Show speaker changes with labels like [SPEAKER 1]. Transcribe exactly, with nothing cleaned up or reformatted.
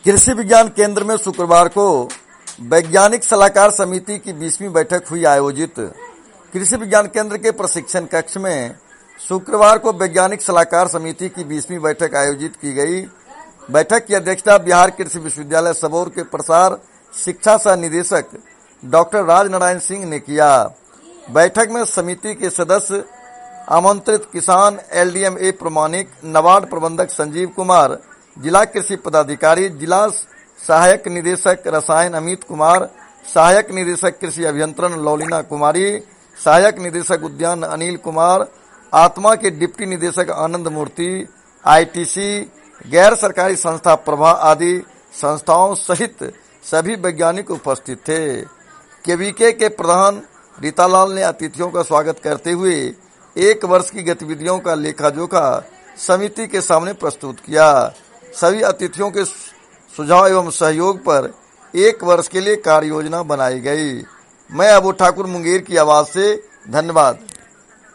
[SPEAKER 1] कृषि विज्ञान केंद्र में शुक्रवार को वैज्ञानिक सलाहकार समिति की बीसवीं बैठक हुई आयोजित। कृषि विज्ञान केंद्र के प्रशिक्षण कक्ष में शुक्रवार को वैज्ञानिक सलाहकार समिति की बीसवीं बैठक आयोजित की गई। बैठक की अध्यक्षता बिहार कृषि विश्वविद्यालय सबौर के प्रसार शिक्षा सह निदेशक डॉक्टर राजनारायण सिंह ने किया। बैठक में समिति के सदस्य आमंत्रित किसान, एलडीएमए प्रमाणिक, नाबार्ड प्रबंधक संजीव कुमार, जिला कृषि पदाधिकारी, जिला सहायक निदेशक रसायन अमित कुमार, सहायक निदेशक कृषि अभियंत्रण लौलिना कुमारी, सहायक निदेशक उद्यान अनिल कुमार, आत्मा के डिप्टी निदेशक आनंद मूर्ति, आईटीसी, गैर सरकारी संस्था प्रभा आदि संस्थाओं सहित सभी वैज्ञानिक उपस्थित थे। केवीके के प्रधान रीतालाल ने अतिथियों का स्वागत करते हुए एक वर्ष की गतिविधियों का लेखा जोखा समिति के सामने प्रस्तुत किया। सभी अतिथियों के सुझाव एवं सहयोग पर एक वर्ष के लिए कार्य योजना बनाई गई। मैं अबू ठाकुर मुंगेर की आवाज से धन्यवाद।